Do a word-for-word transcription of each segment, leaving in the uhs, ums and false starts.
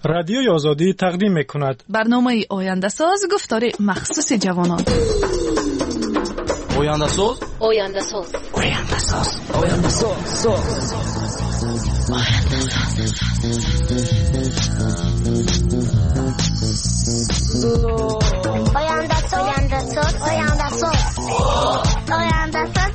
رادیوی آزادی تقدیم می‌کند برنامه آینده ساز گفتار مخصوص جوانان. آینده ساز آینده ساز آینده ساز آینده ساز آینده ساز آینده ساز آینده ساز آینده ساز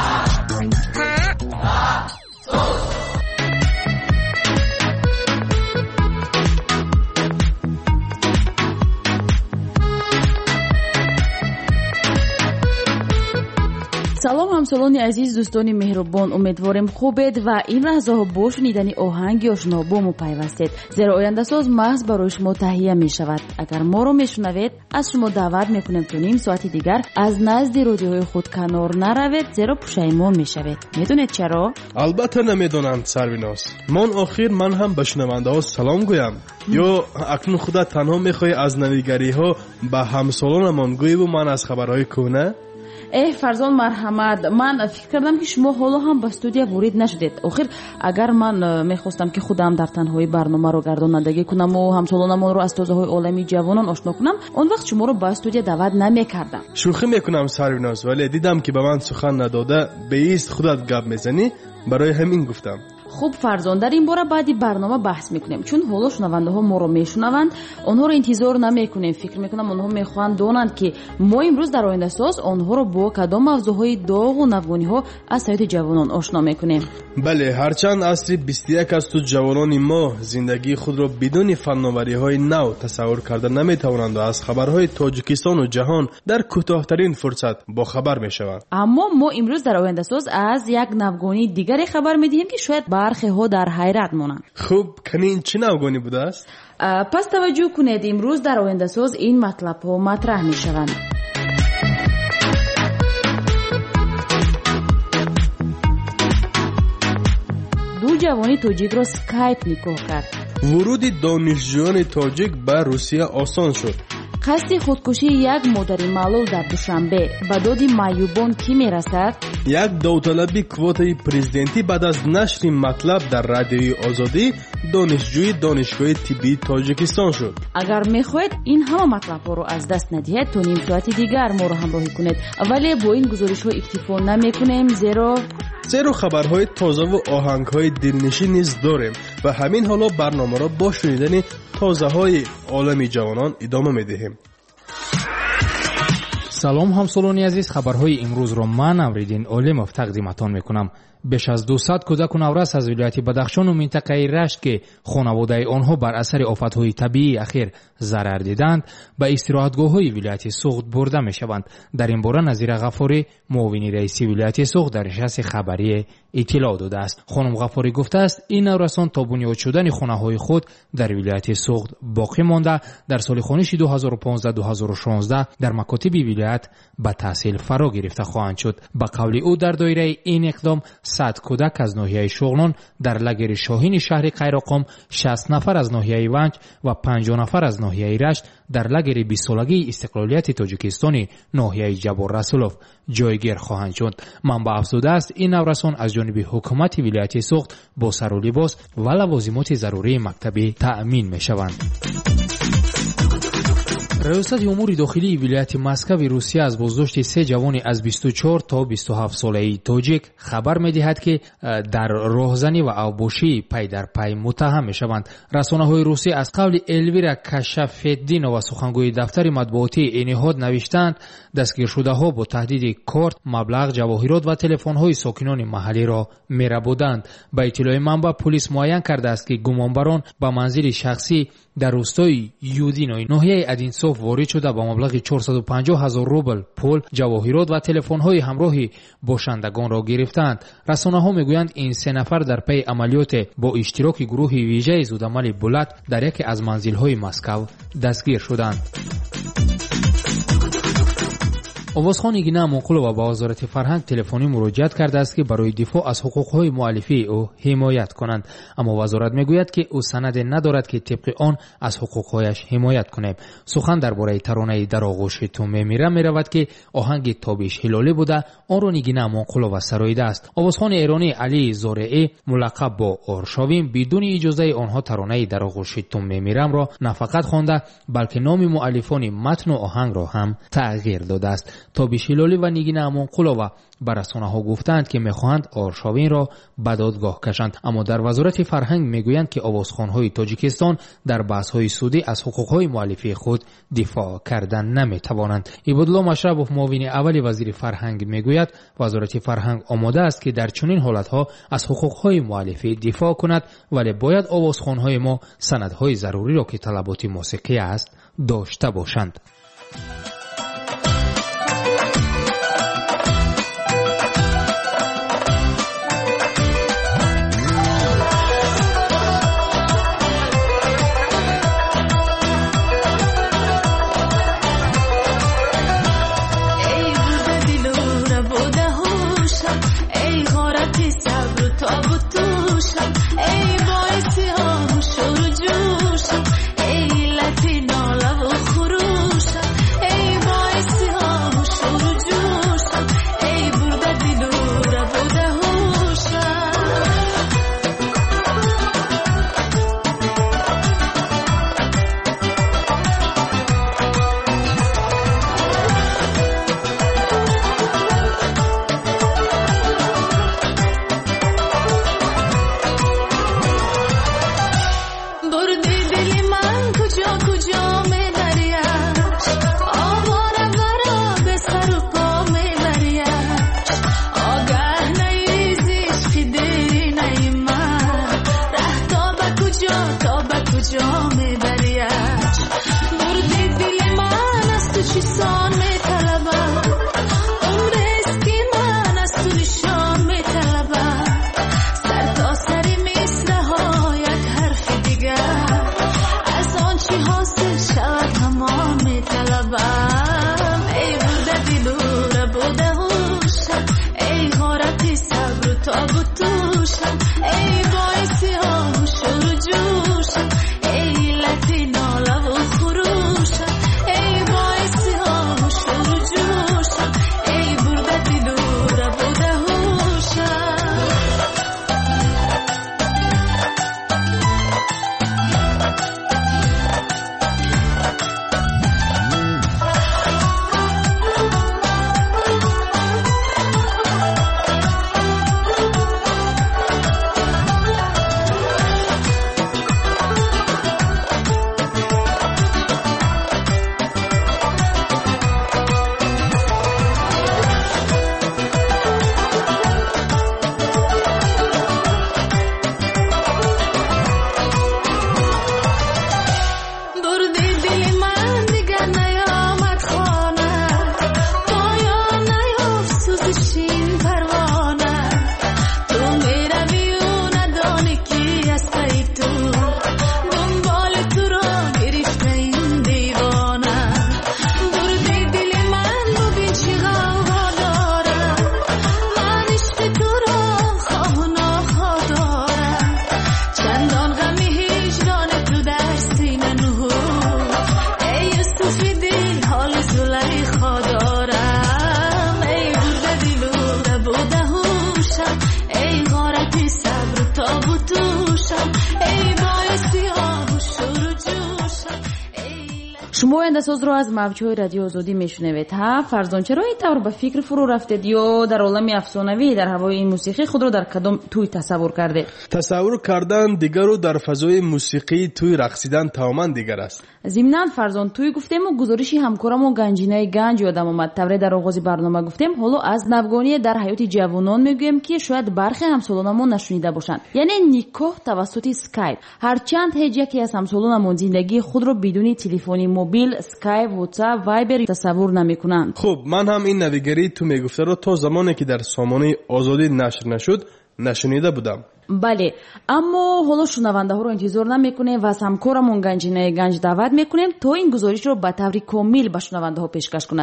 салом ҳамсолони азиз, дӯстони меҳрубон, умедворем хубед ва ин лаҳзаҳо бо шунидани оҳанги ошно бо мо пайвастед, зеро ояндасоз маҳз барои шумо таҳия мешавад. агар моро мешунавед, аз шумо даъват мекунем то ним соати дигар аз назди родиоҳои худ канор наравед, зеро пушаймон мешавед. медонед чаро? албатта намедонанд сарвинос. мон охир ман ҳам ба шунавандаҳо салом гӯям. ё акнун худат танҳо мехоҳӣ аз навигариҳо ба ҳамсолонамон гӯеву ман аз хабарҳои кӯҳна? эҳ фарзон марҳамат, ман фикр кардам ки шумо ҳоло ҳам ба студия ворид нашудед. охир агар ман мехостам ки худам дар танҳои барномаро гардонандагӣ кунаму ҳамсолонамонро аз тозаҳои олами ҷавонон ошно кунам, он вақт шуморо ба студия даъват намекардам. шӯхӣ мекунам сарвиноз, вале дидам ки ба ман сухан надода беист худат гап мезанӣ, барои ҳамин гуфтам. хуб фарзон, дар ин бора баъди барнома баҳс мекунем, чун ҳоло шунавандаҳо моро мешунаванд, онҳоро интизор намекунем. фикр мекунам онҳо мехоҳанд донанд ки мо имрӯз дар ояндасоз онҳоро бо кадом мавзӯъҳои доғу навгониҳо аз ҳаёти ҷавонон ошно мекунем. бале, ҳарчанд асри бисту як асту ҷавонони мо зиндагии худро бидуни фанновариҳои нав тасаввур карда наметавонанд ва аз хабарҳои тоҷикистону ҷаҳон дар кӯтоҳтарин фурсат бохабар мешаванд. аммо мо имрӯз дар ояндасоз аз як навгонии дигаре хабар медиҳем ки шояд бархеҳо дар ҳайрат монанд. хуб, канин чӣ навгонӣ будааст? пас таваҷҷӯҳ кунед, имрӯз дар ояндасоз ин матлабҳо матраҳ мешаванд. ду ҷавони тоҷикро скайп никоҳ кард. вуруди донишҷӯёни тоҷик ба русия осон шуд. қасди худкушии як модари маълул дар душанбе ба доди маъюбон кӣ мерасад? як довталаби квотаи президентӣ баъд аз нашри матлаб дар радиои озодӣ донишҷӯи донишгоҳи тиббии тоҷикистон шуд. агар мехоҳед ин ҳама матлабҳоро аз даст надиҳед, то ним соати дигар моро ҳамроҳӣ кунед, вале бо ин гузоришҳо иктифо намекунем, зеро зеро хабарҳои тозаву оҳангҳои дилнишин низ дорем ва ҳамин ҳоло барномаро бо шунидани тозаҳои олами ҷавонон идома медиҳем. салом ҳамсолони азиз, хабарҳои имрӯзро ман Амриддин Олимов тақдиматон мекунам. беш аз дусад кӯдаку наврас аз вилояти Бадахшону минтақаи Рашт ки хонаводаи онҳо бар асари офатҳои табиии ахир зарар диданд, ба истироҳатгоҳҳои вилояти Суғд бурда мешаванд. дар ин бора Назира Ғафорӣ, муовини раиси вилояти Суғд, дар нишасти хабарие иттилоъ додааст. хонум Ғафорӣ гуфтааст, ин наврасон то бунёд шудани хонаҳои худ дар вилояти Суғд боқӣ монда, дар соли хониши ду ҳазору понздаҳ ду ҳазору шонздаҳ дар макотиби вилоят ба таҳсил фаро гирифта хоҳанд шуд. ба қавли ӯ, дар доираи ин иқдом сад кӯдак аз ноҳияи Шуғлон дар лагери Шоҳини шаҳри Қайроқом, шаст нафар аз ноҳияи Ванҷ ва панҷоҳ нафар аз ноҳияи Рашт дар лагери бистсолагии истиқлолияти Тоҷикистони ноҳияи Ҷабор Расулов ҷойгир хоҳанд шуд. манбаъ афзудааст, ин наврасон аз ҷониби ҳукумати вилояти Суғд бо сару либос ва лавозимоти зарурии мактабӣ таъмин мешаванд. раёсати умури дохилии вилояти Москави Русия аз боздошти се ҷавони аз бисту чор то бисту ҳафт солаи тоҷик хабар медиҳад ки дар роҳзанӣ ва авбошӣ пай дар пай муттаҳам мешаванд. расонаҳои русия аз қавли Элвира Кашафетдинова, сухангӯи дафтари матбуотии ин ниҳод, навиштанд дастгиршудаҳо бо таҳдиди корт, маблағ, ҷавоҳирот ва телефонҳои сокинони маҳаллиро мерабуданд. ба иттилои манбаъ, полис муайян кардааст ки гумонбарон ба манзили шахсӣ дар рӯстои Юдинои ноҳияи Адинсоф ворид шуда ба маблағи чорсаду панҷоҳ ҳазор рубл пул, ҷавоҳирот ва телефонҳои ҳамроҳи бошандагонро гирифтанд. расонаҳо мегӯянд ин се нафар дар пайи амалиёте бо иштироки гурӯҳи вижаи Зудамали Булат дар яке аз манзилҳои Москав дастгир шуданд. اوازخان گینه امونقلووا با وزارت فرهنگ تلفنی مراجعت کرده است که برای دفاع از حقوق‌های مؤلفه او حمایت کنند، اما وزارت میگوید که او سند ندارد که طبق آن از حقوق‌هایش حمایت کنیم. سخن درباره ترانه در آغوش تو میمیرم میرود که آهنگ تابش هلالی بوده، آن را گینه امونقلووا سراییده است. اوازخان ایرانی علی زارعی ملقب با آرشاوین بدون اجازه آنها ترانه در آغوش تو میمیرم را نه فقط خوانده بلکه نام مؤلفان متن و آهنگ را هم تغییر داده است. تابش هلالی و نگین امونقلووا بر رسانه‌ها گفتند که می‌خواهند آرشاوین را به دادگاه کشند، اما در وزارت فرهنگ میگویند که آوازخوان‌های تاجیکستان در بحث‌های سودی از حقوق‌های مؤلفه خود دفاع کردن نمی‌توانند. عبدالله مشربوف معاون اول وزیر فرهنگ میگوید وزارت فرهنگ آماده است که در چنین حالت‌ها از حقوق‌های مؤلفه دفاع کند، ولی باید آوازخوان‌های ما سندهای ضروری را که طلبات موسیقی است داشته باشند. شما اندساز رو از موجهای رادیو آزادی میشنوید. ها فرزان، چرا این طور به فکر فرو رفتید یا در عالم افسانوی در هوای این موسیقی خود رو در کدام توی تصور کرده؟ تصور کردن دیگر و در فضای موسیقی توی رقصیدن تماما دیگر است. ضمناً فرزان توی گفتیم و گزارشی همکارم و گنجینه گنج یادم اومد. طوری در آغاز برنامه گفتیم حالا از نوگانی در حیات جوانان میگویم که شاید برخی همسالانمون نشنیده باشند، یعنی نیکاه توسط اسکایپ. هرچند هیچ یکی از همسالانمون زندگی خود رو بدون تلفنی موبیل، اسکایپ، واتساپ، وایبر تصور نمیکنند. خب من هم این نویگری تو میگفته رو تا زمانی که در سامانه آزادی نشر نشد نشنیده بودم. بله، اما حالا شنونده ها رو انتظار نمیکنه و از همکارمون گنجینه گنج دعوت میکنیم تا این گزارش رو به طور کامل به شنونده ها پیشکش کند.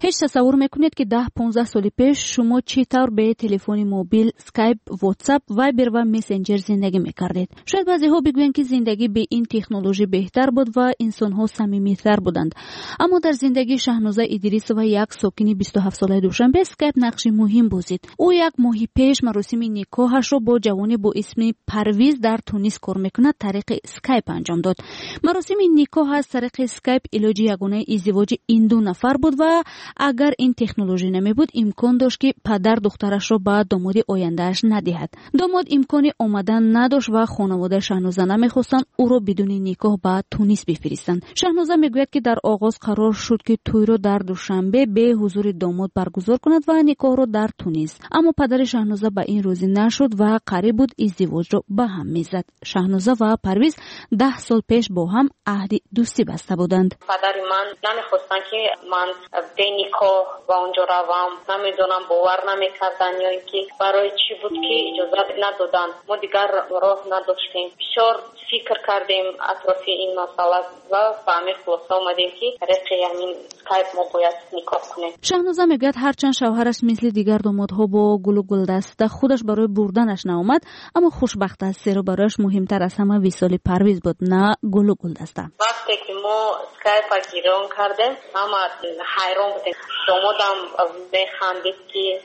هیچ تصور میکنید که ده پانزده سال پیش شما چطور به تلفن موبیل، اسکایپ، واتساپ، وایبر و مسنجر زندگی میکردید؟ شاید بعضی ها بگویند که زندگی به این تکنولوژی بهتر بود و انسان ها صمیمیتر بودند. اما در زندگی شهنازه ادریس و یک ساکن بیست و هفت ساله دوشنبه اسکایپ نقش مهم بازید. او یک ماه پیش مراسم نکاحش را با جوانی با اسم پرویز در تونس کار میکند طریق اسکایپ انجام داد. مراسم نکاح از طریق اسکایپ علاج یگانه ازدواج این دو نفر بود و اگر این تکنولوژی نمی بود امکان داشت که پدر دخترش را به داماد آیندهش ندهد. داماد امکان آمدن نداشت و خانواده شهنازه نمیخواستند او را بدون نکاح به تونس بفرستند. شهنازه میگوید که در آغاز قرار شد که توی را در دوشنبه به حضور داماد برگزار کند و نکاح را در تونس، اما پدر شهنازه به این راضی نشد و قریب بود ازدواج را به هم میزد. شهنازه و پرویز ده سال پیش با هم عهد دوستی بسته بودند. پدر من نمیخواستن که من به نکاح و اونجا روم، نمیدونم باور نمیکردن یا اینکه برای چی بود که اجازه ندادن. ما دیگر راه نداشتیم. بسیار فکر کردیم اطراف این مسئله و فهمید خلاصه اومدیم که طریق همین اسکایپ ما باید نکاح کنیم. شهنازه میگوید هرچند شوهرش مثل دیگر دامادها با گل و گلدسته خودش برای بردنش ناامد، اما خوشبخت است زیرا برایش مهمتر از همه وصال پرویز بود، نه گل و گلدسته. وقتی که ما اسکایپ گیرون کردیم اما حیران بودیم. دامادم میخندید که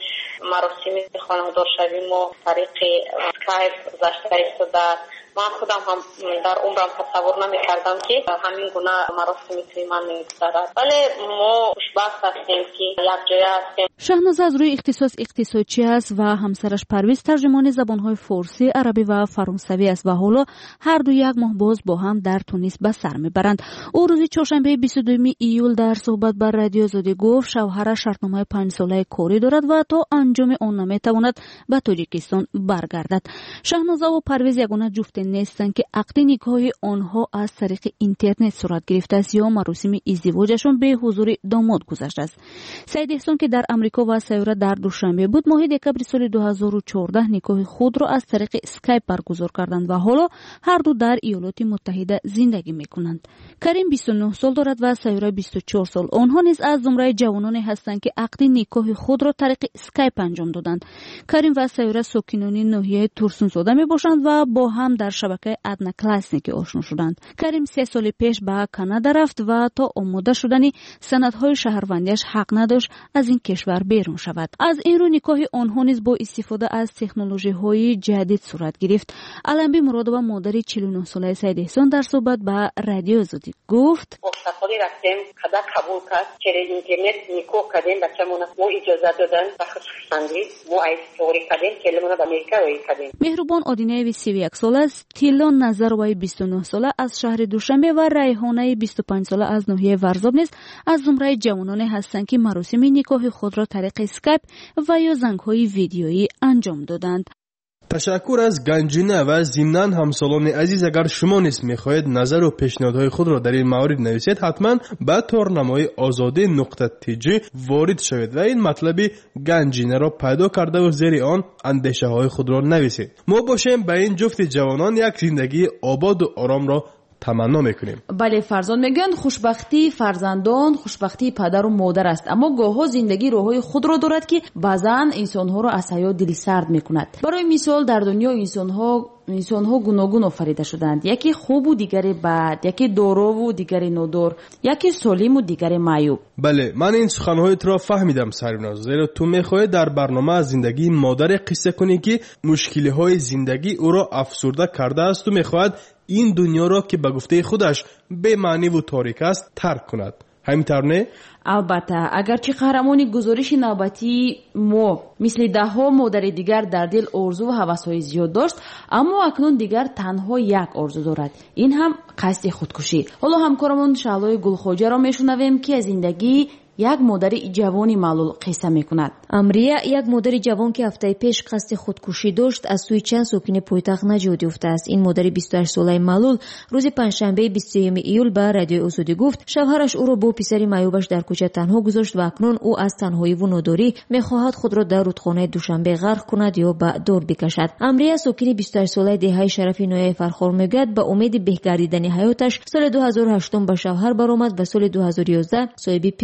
مراسم خانوادار شویم و طریق اسکایپ گذشته ایستاده. من خودم هم در عمرم تصور نمی کردم که همین گونه مراسمی توی من میگذرد، ولی ما خوشبخت هستیم که یک جای هستیم. شهنازه از روی اختصاص اقتصادچی است و همسرش پرویز ترجمان زبانهای فارسی، عربی و فرانسوی است و حالا هر دو یک ماه باز با هم در تونس به سر میبرند. او روز چهارشنبه بیست و دوم ایول در صحبت بر رادیو آزادی گفت شوهرش شرطنامه پنج ساله کاری دارد و تا انجام آن نمیتواند به تاجیکستان برگردد. شهنازه و پرویز یگانه جفت نیستند که عقد نکاح آنها از طریق اینترنت صورت گرفته است یا مراسم ازدواجشون به حضور داماد گذشته است. سید احسان که در امریکا و سیاره در دوشنبه بود ماه دکبر سال دو هزار و چهارده نکاح خود را از طریق اسکایپ برگزار کردند و حالا هر دو در ایالات متحده زندگی میکنند. کریم بیست و نه سال دارد و سیاره بیست و چهار سال. آنها نیز از زمره جوانانی هستند که عقد نکاح خود را طریق اسکایپ انجام دادند. کریم و سیاره ساکنان ناحیه تورسون زاده میباشند و با هم در شبکه ادنا کلاسیک آشنا شدند. کریم سه سال پیش به کانادا رفت و تا آماده شدن سندهای شهروندیش حق نداشت از این کشور بیرون شود. از این رو نکاح آنها نیز با استفاده از تکنولوژی های جدید صورت گرفت. علنبی مرادова مادر چهل و نه ساله سید احسان در صحبت با رادیو آزادی گفت مستقلی رفتیم خدا قبول کرد که اینترنت نکاح کردیم بچه‌مون ما اجازه دادن و خصوصاً ما ایت توری کردیم که لمون به امریکا روی کردیم. مهربان آدینه سی و یک ساله است، تیلان نظروی بیست و نه ساله از شهر دوشنبه و ریحانه بیست و پنج ساله از ناحیه ورزاب نیز از زمره جوانان هستند که مراسم نکاح خود را طریق اسکایپ و یا زنگ‌های ویدیویی انجام دادند. تشکر از گنجینه و ضمناً همسالان عزیز اگر شما نیز می‌خواهید نظر و پیشنهادهای خود را در این مورد نویسید حتما به تورنمای آزادی نقطه تی جی وارد شوید و این مطلب گنجینه را پیدا کرده و زیر آن اندیشه های خود را نویسید. ما باشیم به این جفت جوانان یک زندگی آباد و آرام را تمنا میکنیم. بله فرزند میگن خوشبختی فرزندان خوشبختی پدر و مادر است، اما گاه‌ها زندگی راههای خود را دارد که بعضن انسان‌ها را از حیات دلسرد میکند. برای مثال در دنیا انسان‌ها انسان‌ها گوناگون آفریده شدند، یکی خوب و دیگری بد، یکی دارا و دیگری نادار، یکی سالم و دیگری معیوب. بله من این سخن‌هایت را فهمیدم سریناز، زیرا تو می‌خواهی در برنامه از زندگی مادر قصه کنی که مشکل‌های زندگی او را افسرده کرده است و می‌خواهد این دنیا را که به گفته خودش بے معنی و تاریک است ترک کند. همینطور نه؟ البته اگرچه قهرمانی گزارش نوبتی ما مثل ده ها مادر دیگر در دل آرزو و هوس‌های زیاد داشت، اما اکنون دیگر تنها یک آرزو دارد، این هم قصد خودکشی. حالا همکارمون شعلای گلخواجه را میشنویم که از زندگی یک مادر جوانی معلول قصه میکند. امریه یک مادر جوان که هفته پیش قصد خودکشی داشت از سوی چند ساکن پایتخت نجات یافته است. این مادر بیست و هشت ساله معلول روز پنجشنبه بیست و سوم ایول به رادیو آزادی گفت شوهرش او را با پسری معیوبش در کوچه تنها گذاشت و اکنون او از تنهایی و ناداری میخواهد خود را در رودخانه دوشنبه غرق کند یا به دار بکشد. امریه ساکن بیست و هشت ساله دهه شرفی نویه فرخار میگوید به امید بهگردیدن حیاتش سال دو هزار و هشت به شوهر برآمد و سال دو هزار و یازده صاحب پسر شد.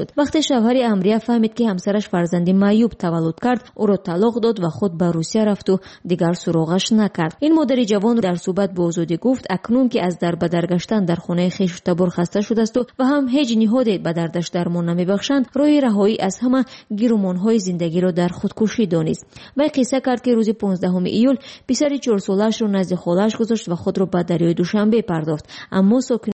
شد. وقتی شوهر امریه فهمید که همسرش فرزندی معیوب تولد کرد، او را طلاق داد و خود به روسیه رفت و دیگر سراغش نکرد. این مادر جوان در صحبت با آزادی گفت اکنون که از در به در گشتن در خانه خویش تبر خسته شده است و هم هیچ نهادی به دردش درمان نمیبخشند، راه رهایی از همه گیرومانهای زندگی را در خودکشی دانست. و قصه کرد که روز پانزدهم ایول پسر چهار سالش را نزد خالش گذاشت و خود را به دریای دوشنبه پرداخت، اما